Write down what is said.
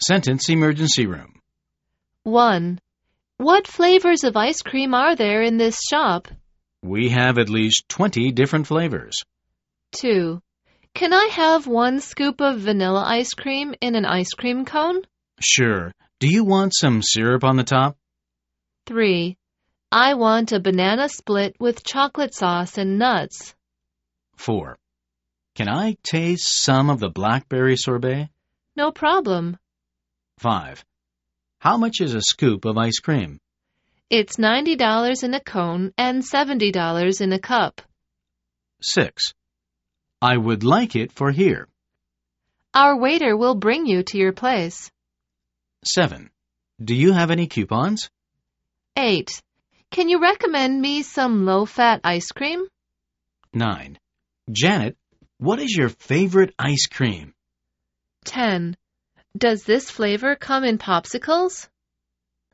Sentence Emergency Room. 1. What flavors of ice cream are there in this shop? We have at least 20 different flavors. 2. Can I have 1 scoop of vanilla ice cream in an ice cream cone? Sure. Do you want some syrup on the top? 3. I want a banana split with chocolate sauce and nuts. 4. Can I taste some of the blackberry sorbet? No problem. 5. How much is a scoop of ice cream? It's $90 in a cone and $70 in a cup. 6. I would like it for here. Our waiter will bring you to your place. 7. Do you have any coupons? 8. Can you recommend me some low-fat ice cream? 9. Janet, what is your favorite ice cream? 10. Does this flavor come in popsicles?